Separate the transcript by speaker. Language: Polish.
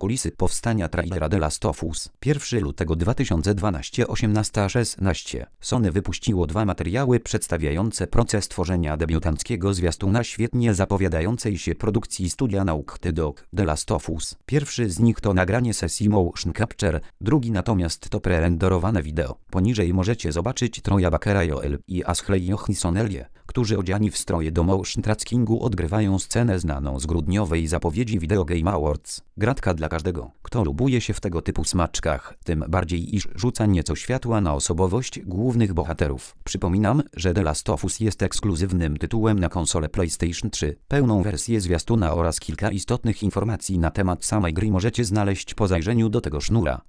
Speaker 1: Kulisy powstania trailera The Last of Us. 1 lutego 2012, 18:16. Sony wypuściło 2 materiały przedstawiające proces tworzenia debiutanckiego zwiastuna świetnie zapowiadającej się produkcji studia Naughty Dog The Last of Us. Pierwszy z nich to nagranie sesji motion capture, drugi natomiast to prerenderowane wideo. Poniżej możecie zobaczyć Troya Bakera Joel i Ashley Johansson-Ellie, którzy odziani w stroje do motion trackingu odgrywają scenę znaną z grudniowej zapowiedzi Video Game Awards. Gratka dla każdego, kto lubuje się w tego typu smaczkach, tym bardziej iż rzuca nieco światła na osobowość głównych bohaterów. Przypominam, że The Last of Us jest ekskluzywnym tytułem na konsolę PlayStation 3. Pełną wersję zwiastuna oraz kilka istotnych informacji na temat samej gry możecie znaleźć po zajrzeniu do tego sznura.